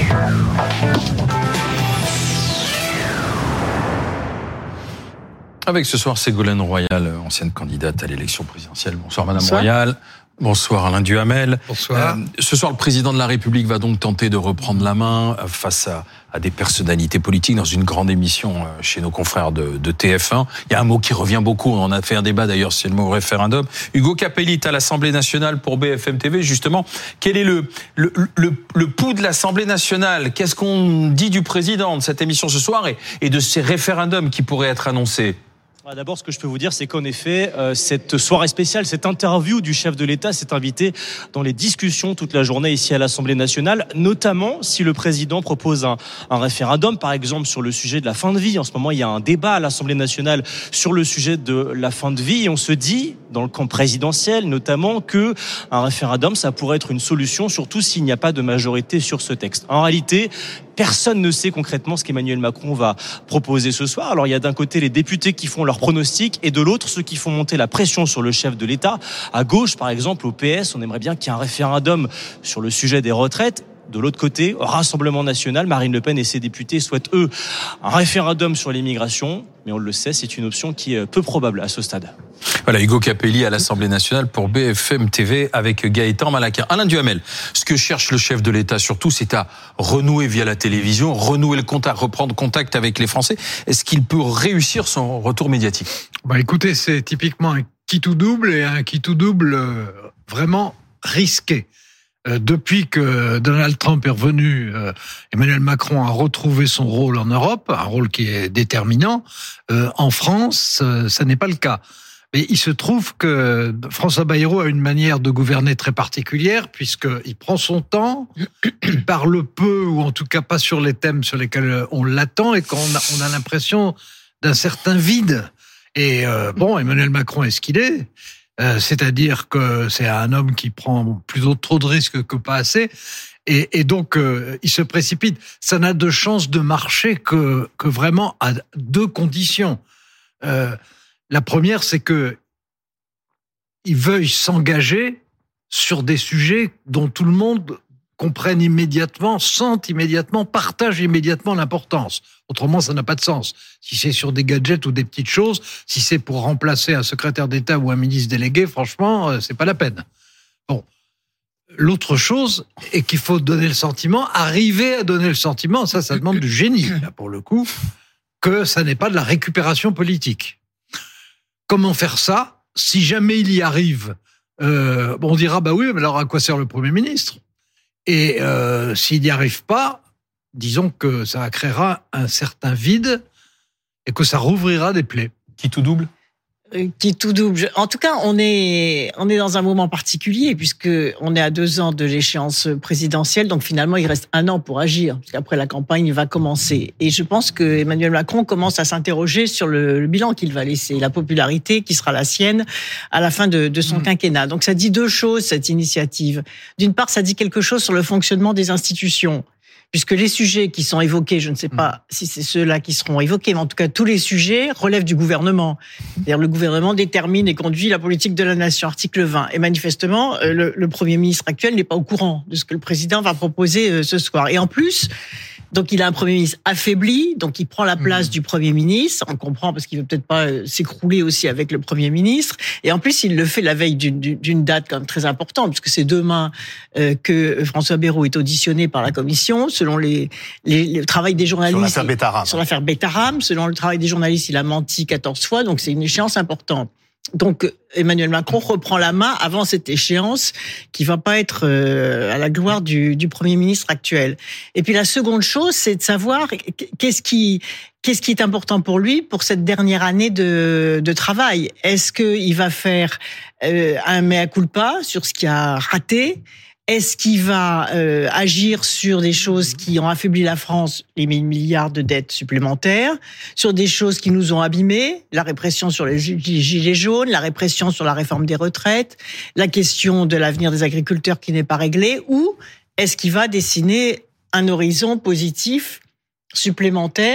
Avec ce soir Ségolène Royal, ancienne candidate à l'élection présidentielle. Bonsoir Madame Royal. Bonsoir Alain Duhamel. Bonsoir. Ce soir, le président de la République va donc tenter de reprendre la main face à des personnalités politiques dans une grande émission chez nos confrères de TF1. Il y a un mot qui revient beaucoup, on a fait un débat d'ailleurs, c'est le mot référendum. Hugo Capelli est à l'Assemblée nationale pour BFM TV, justement. Quel est le pouls de l'Assemblée nationale? Qu'est-ce qu'on dit du président de cette émission ce soir et de ces référendums qui pourraient être annoncés? D'abord, ce que je peux vous dire, c'est qu'en effet, cette soirée spéciale, cette interview du chef de l'État s'est invitée dans les discussions toute la journée ici à l'Assemblée nationale, notamment si le président propose un référendum, par exemple, sur le sujet de la fin de vie. En ce moment, il y a un débat à l'Assemblée nationale sur le sujet de la fin de vie et on se dit, dans le camp présidentiel notamment, que un référendum, ça pourrait être une solution, surtout s'il n'y a pas de majorité sur ce texte. En réalité, personne ne sait concrètement ce qu'Emmanuel Macron va proposer ce soir. Alors il y a d'un côté les députés qui font leurs pronostics et de l'autre ceux qui font monter la pression sur le chef de l'État. À gauche, par exemple, au PS, on aimerait bien qu'il y ait un référendum sur le sujet des retraites. De l'autre côté, au Rassemblement national, Marine Le Pen et ses députés souhaitent, eux, un référendum sur l'immigration. Mais on le sait, c'est une option qui est peu probable à ce stade. Voilà, Hugo Capelli à l'Assemblée nationale pour BFM TV avec Gaëtan Malaquin. Alain Duhamel, ce que cherche le chef de l'État surtout, c'est à renouer via la télévision, renouer le contact, reprendre contact avec les Français. Est-ce qu'il peut réussir son retour médiatique? Écoutez, c'est typiquement un qui tout double et un qui tout double vraiment risqué. Depuis que Donald Trump est revenu, Emmanuel Macron a retrouvé son rôle en Europe, un rôle qui est déterminant. En France, ça n'est pas le cas. Mais il se trouve que François Bayrou a une manière de gouverner très particulière, puisqu'il prend son temps, il parle peu, ou en tout cas pas sur les thèmes sur lesquels on l'attend, et qu'on a l'impression d'un certain vide. Et Emmanuel Macron est ce qu'il est. C'est-à-dire que c'est un homme qui prend plutôt trop de risques que pas assez, et donc il se précipite. Ça n'a de chance de marcher que vraiment à deux conditions. La première, c'est que il veuille s'engager sur des sujets dont tout le monde comprenne immédiatement, sente immédiatement, partage immédiatement l'importance. Autrement, ça n'a pas de sens. Si c'est sur des gadgets ou des petites choses, si c'est pour remplacer un secrétaire d'État ou un ministre délégué, franchement, c'est pas la peine. Bon. L'autre chose est qu'il faut donner le sentiment, arriver à donner le sentiment, ça demande du génie, là, pour le coup, que ça n'est pas de la récupération politique. Comment faire ça? Si jamais il y arrive, on dira, oui, mais alors à quoi sert le Premier ministre? Et s'il n'y arrive pas, disons que ça créera un certain vide et que ça rouvrira des plaies. Qui tout double? Qui tout double. En tout cas, on est dans un moment particulier puisque on est à 2 ans de l'échéance présidentielle, donc finalement il reste 1 an pour agir, parce qu'après la campagne va commencer. Et je pense que Emmanuel Macron commence à s'interroger sur le bilan qu'il va laisser, la popularité qui sera la sienne à la fin de son quinquennat. Donc ça dit 2 choses, cette initiative. D'une part, ça dit quelque chose sur le fonctionnement des institutions. Puisque les sujets qui sont évoqués, je ne sais pas si c'est ceux-là qui seront évoqués, mais en tout cas, tous les sujets relèvent du gouvernement. C'est-à-dire le gouvernement détermine et conduit la politique de la nation, article 20. Et manifestement, le Premier ministre actuel n'est pas au courant de ce que le président va proposer ce soir. Et en plus, donc il a un Premier ministre affaibli, donc il prend la place du Premier ministre. On comprend parce qu'il veut peut-être pas s'écrouler aussi avec le Premier ministre. Et en plus, il le fait la veille d'une date quand même très importante, puisque c'est demain que François Bayrou est auditionné par la commission, selon le travail des journalistes. Sur l'affaire Betharam. Selon le travail des journalistes, il a menti 14 fois, donc c'est une échéance importante. Donc Emmanuel Macron reprend la main avant cette échéance qui va pas être à la gloire du Premier ministre actuel. Et puis la seconde chose, c'est de savoir qu'est-ce qui est important pour lui pour cette dernière année de travail. Est-ce qu'il va faire un mea culpa sur ce qui a raté? Est-ce qu'il va agir sur des choses qui ont affaibli la France, les 1 000 milliards de dettes supplémentaires, sur des choses qui nous ont abîmés, la répression sur les gilets jaunes, la répression sur la réforme des retraites, la question de l'avenir des agriculteurs qui n'est pas réglée, ou est-ce qu'il va dessiner un horizon positif supplémentaire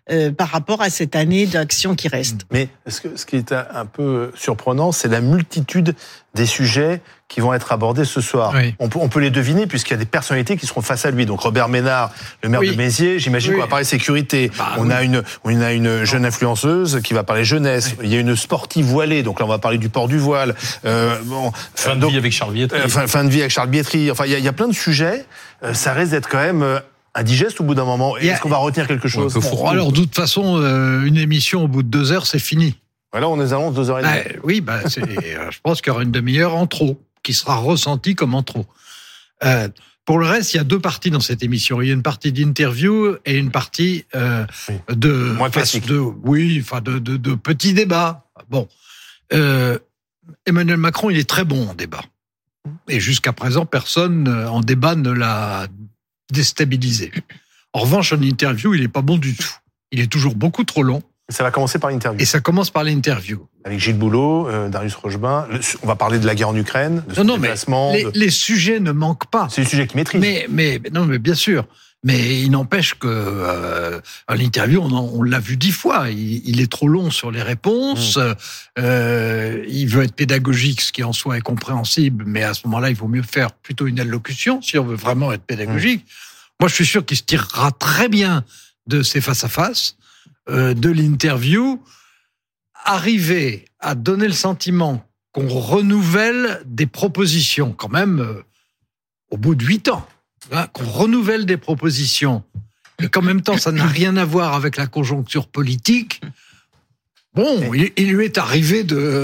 par rapport à cette année d'action qui reste. Mais ce qui est un peu surprenant, c'est la multitude des sujets qui vont être abordés ce soir. Oui. On peut les deviner puisqu'il y a des personnalités qui seront face à lui. Donc Robert Ménard, le maire de Mézières, j'imagine qu'on va parler sécurité. On a une jeune influenceuse qui va parler jeunesse. Il y a une sportive voilée, donc là on va parler du port du voile. Fin de vie avec Charles Bietri. Fin de vie avec Charles Bietri. Enfin, il y a plein de sujets. Ça risque d'être quand même indigeste au bout d'un moment. Est-ce qu'on va retenir quelque chose? Alors, de toute façon, une émission au bout de 2 heures, c'est fini. Voilà, on nous annonce 2h30. Oui, je pense qu'il y aura une demi-heure en trop, qui sera ressentie comme en trop. Pour le reste, il y a 2 parties dans cette émission. Il y a une partie d'interview et une partie moins classique. de petits débats. Bon, Emmanuel Macron, il est très bon en débat. Et jusqu'à présent, personne en débat ne l'a déstabilisé. En revanche, en interview, il n'est pas bon du tout. Il est toujours beaucoup trop long. Ça va commencer par l'interview. Et ça commence par l'interview. Avec Gilles Boulot, Darius Rochebin. On va parler de la guerre en Ukraine, de son déplacement. Les sujets ne manquent pas. C'est des sujets qu'il maîtrise. Mais bien sûr. Mais il n'empêche que l'interview, on l'a vu 10 fois. Il est trop long sur les réponses. Il veut être pédagogique, ce qui en soi est compréhensible. Mais à ce moment-là, il vaut mieux faire plutôt une allocution si on veut vraiment être pédagogique. Moi, je suis sûr qu'il se tirera très bien de ces face-à-face, de l'interview. Arriver à donner le sentiment qu'on renouvelle des propositions, quand même, au bout de 8 ans. Qu'on renouvelle des propositions, et qu'en même temps, ça n'a rien à voir avec la conjoncture politique. Bon, il lui est arrivé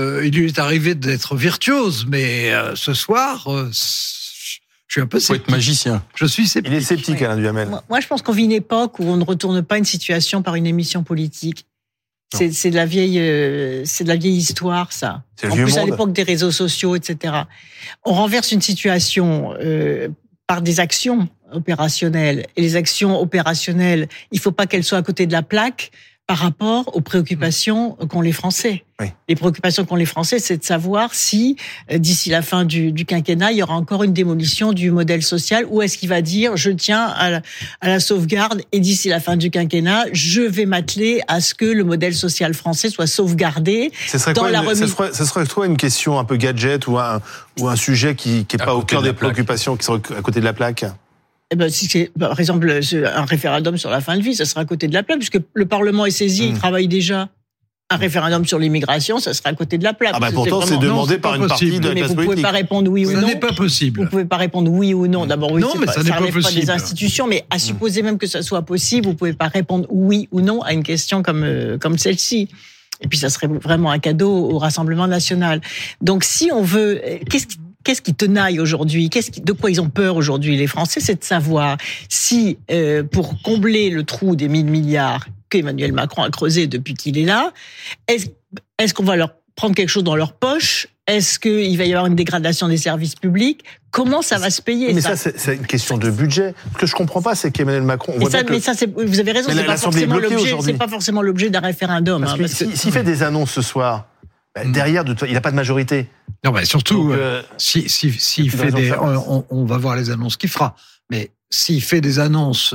d'être virtuose, mais ce soir, je suis un peu sceptique. Faut être magicien. Je suis sceptique. Il est sceptique, Alain Duhamel. Moi, je pense qu'on vit une époque où on ne retourne pas une situation par une émission politique. C'est de la vieille histoire, ça. En plus, à l'époque des réseaux sociaux, etc. On renverse une situation par des actions opérationnelles. Et les actions opérationnelles, il faut pas qu'elles soient à côté de la plaque par rapport aux préoccupations qu'ont les Français. Oui. Les préoccupations qu'ont les Français, c'est de savoir si, d'ici la fin du quinquennat, il y aura encore une démolition du modèle social, ou est-ce qu'il va dire, je tiens à la sauvegarde, et d'ici la fin du quinquennat, je vais m'atteler à ce que le modèle social français soit sauvegardé. Ce serait quoi une question un peu gadget ou un sujet qui n'est pas au cœur des préoccupations, qui serait à côté de la plaque? Si c'est, par exemple, un référendum sur la fin de vie, ça sera à côté de la plaque, puisque le Parlement est saisi, il travaille déjà. Un référendum sur l'immigration, ça sera à côté de la plaque. Pourtant, c'est demandé par une partie de la classe politique. Mais vous pouvez pas répondre oui ou non. Ça n'est pas possible. Vous pouvez pas répondre oui ou non. D'abord, oui, non, mais ça relève pas des institutions, mais à supposer même que ça soit possible, vous pouvez pas répondre oui ou non à une question comme celle-ci. Et puis, ça serait vraiment un cadeau au Rassemblement national. Donc, si on veut, qu'est-ce qui tenaille aujourd'hui? De quoi ils ont peur aujourd'hui, les Français? C'est de savoir si, pour combler le trou des 1000 milliards qu'Emmanuel Macron a creusé depuis qu'il est là, est-ce qu'on va leur prendre quelque chose dans leur poche? Est-ce qu'il va y avoir une dégradation des services publics? Comment ça va se payer? Mais ça, c'est une question de budget. Ce que je comprends pas, c'est qu'Emmanuel Macron... Vous avez raison, c'est pas forcément l'objet d'un référendum. Parce que s'il fait des annonces ce soir, derrière, il n'a pas de majorité. Non, mais surtout, s'il fait on va voir les annonces qu'il fera. Mais s'il fait des annonces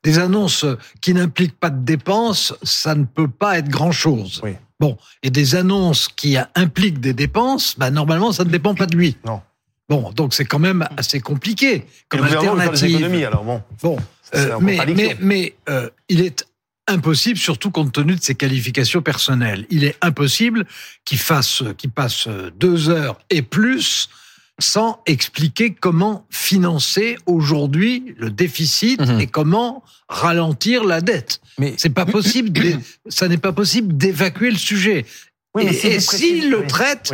qui n'impliquent pas de dépenses, ça ne peut pas être grand-chose. Oui. Bon, et des annonces qui impliquent des dépenses, normalement, ça ne dépend pas de lui. Non. Bon, donc c'est quand même assez compliqué comme alternative. Les économies, alors bon. Mais il est impossible, surtout compte tenu de ses qualifications personnelles. Il est impossible qu'il passe 2 heures et plus sans expliquer comment financer aujourd'hui le déficit et comment ralentir la dette. Mais c'est pas possible. Ça n'est pas possible d'évacuer le sujet. Oui, et s'il le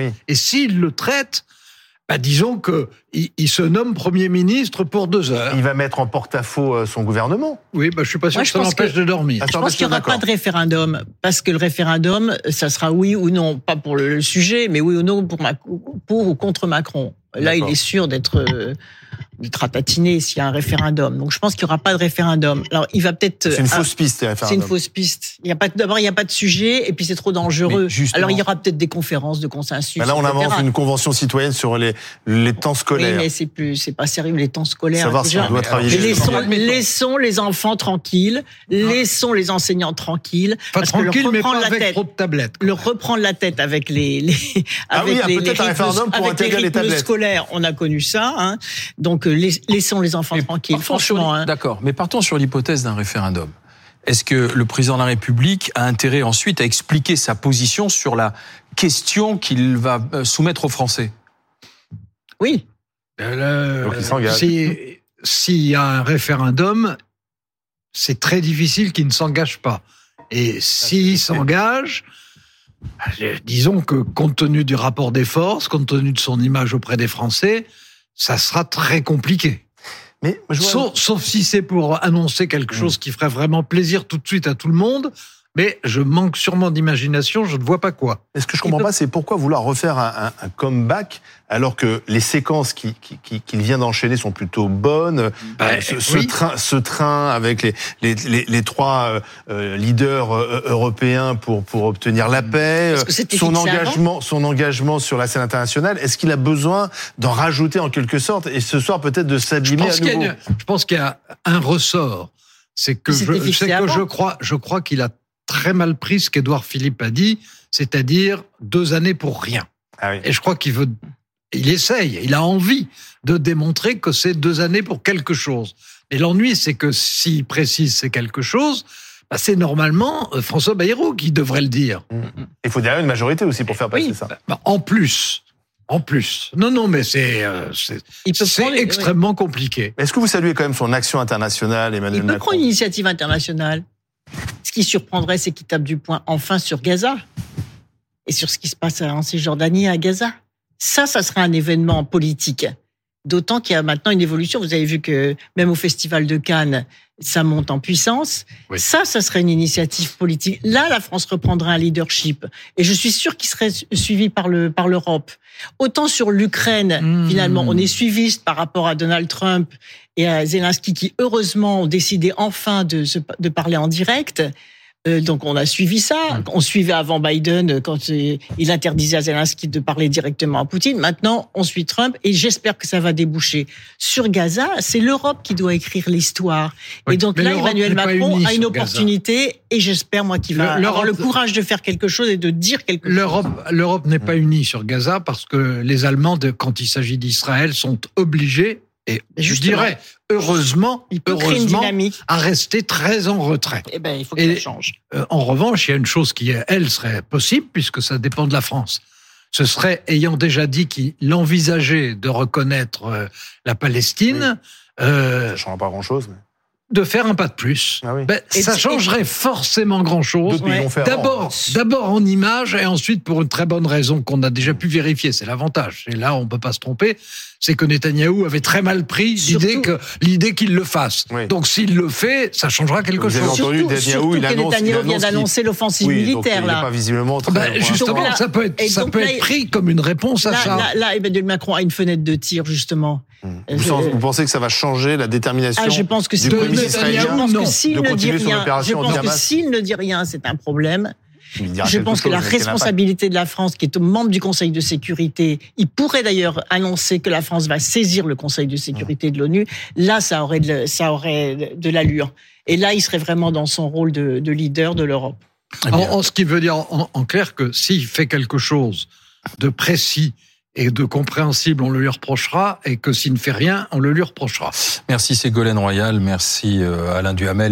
traite, disons que il se nomme Premier ministre pour 2 heures. Il va mettre en porte-à-faux son gouvernement. Oui, je suis pas sûr que ça l'empêche de dormir. Je pense qu'il n'y aura pas de référendum, parce que le référendum, ça sera oui ou non, pas pour le sujet, mais oui ou non pour ou contre Macron. Là, il est sûr d'être ratatiné s'il y a un référendum. Donc, je pense qu'il n'y aura pas de référendum. Alors, il va peut-être... C'est une fausse piste, les référendums. C'est une fausse piste. D'abord, il n'y a pas de sujet, et puis c'est trop dangereux. Alors, il y aura peut-être des conférences de consensus. Là, on avance une convention citoyenne sur les temps scolaires. Oui, mais c'est pas sérieux, les temps scolaires. Savoir si on doit travailler. Laissons les enfants tranquilles. Laissons les enseignants tranquilles. Pas tranquille, mais pas avec trop de tablettes. Reprendre la tête avec les rythmes scolaires. On a connu ça, hein. Donc, laissons les enfants tranquilles, franchement. D'accord, mais partons sur l'hypothèse d'un référendum. Est-ce que le président de la République a intérêt ensuite à expliquer sa position sur la question qu'il va soumettre aux Français ? Oui. Donc il s'engage. S'il y a un référendum, c'est très difficile qu'il ne s'engage pas. Et s'il s'engage, disons que compte tenu du rapport des forces, compte tenu de son image auprès des Français, ça sera très compliqué. Mais sauf si c'est pour annoncer quelque chose qui ferait vraiment plaisir tout de suite à tout le monde. Mais je manque sûrement d'imagination, je ne vois pas quoi. Mais ce que je comprends pas, c'est pourquoi vouloir refaire un comeback alors que les séquences qu'il vient d'enchaîner sont plutôt bonnes. Ce train avec les trois leaders européens pour obtenir la paix, son engagement sur la scène internationale. Est-ce qu'il a besoin d'en rajouter en quelque sorte et ce soir peut-être de s'abîmer à nouveau? Je pense qu'il y a un ressort, c'est que je crois qu'il a très mal pris ce qu'Édouard Philippe a dit, c'est-à-dire 2 années pour rien. Ah oui. Et je crois il essaye, il a envie de démontrer que c'est 2 années pour quelque chose. Et l'ennui, c'est que s'il précise c'est quelque chose, c'est normalement François Bayrou qui devrait le dire. Il faut derrière une majorité aussi pour faire passer ça. En plus. Non, mais c'est extrêmement compliqué. Est-ce que vous saluez quand même son action internationale, Emmanuel Macron ? Il peut prendre une initiative internationale. Ce qui surprendrait, c'est qu'il tape du poing enfin sur Gaza et sur ce qui se passe en Cisjordanie à Gaza. Ça serait un événement politique. D'autant qu'il y a maintenant une évolution. Vous avez vu que même au Festival de Cannes, ça monte en puissance. Oui. Ça serait une initiative politique. Là, la France reprendrait un leadership. Et je suis sûr qu'il serait suivi par l'Europe. Autant sur l'Ukraine, finalement, on est suiviste par rapport à Donald Trump et à Zelensky qui, heureusement, ont décidé enfin de parler en direct. Donc on a suivi ça. On suivait avant Biden quand il interdisait à Zelensky de parler directement à Poutine. Maintenant, on suit Trump et j'espère que ça va déboucher. Sur Gaza, c'est l'Europe qui doit écrire l'histoire. Oui, et donc là, Emmanuel Macron a une opportunité et j'espère, moi, qu'il va avoir le courage de faire quelque chose et de dire quelque chose. L'Europe n'est pas unie sur Gaza parce que les Allemands, quand il s'agit d'Israël, sont obligés, et je dirais heureusement, à rester très en retrait. Eh ben, il faut que ça change. En revanche, il y a une chose qui, elle, serait possible, puisque ça dépend de la France. Ce serait, ayant déjà dit qu'il envisageait de reconnaître la Palestine... ça ne changera pas grand-chose, mais... de faire un pas de plus. Ah oui. Ça changerait forcément grand-chose. D'abord en image et ensuite pour une très bonne raison qu'on a déjà pu vérifier. C'est l'avantage. Et là, on ne peut pas se tromper. C'est que Netanyahou avait très mal pris l'idée qu'il le fasse. Oui. Donc s'il le fait, ça changera quelque chose. Surtout que Netanyahou vient d'annoncer l'offensive militaire. Donc, il n'est pas visiblement très... justement, ça peut être pris comme une réponse à ça. Là, Emmanuel Macron a une fenêtre de tir, justement. Vous pensez que ça va changer la détermination je pense que du Premier ministre israélien de continuer son opération anti-Hamas? Je pense que s'il ne dit rien, c'est un problème. Je pense que la responsabilité de la France, qui est membre du Conseil de sécurité, il pourrait d'ailleurs annoncer que la France va saisir le Conseil de sécurité de l'ONU. Là, ça aurait de l'allure. Et là, il serait vraiment dans son rôle de leader de l'Europe. En ce qui veut dire en clair que s'il fait quelque chose de précis et de compréhensible, on le lui reprochera, et que s'il ne fait rien, on le lui reprochera. Merci Ségolène Royal, merci Alain Duhamel.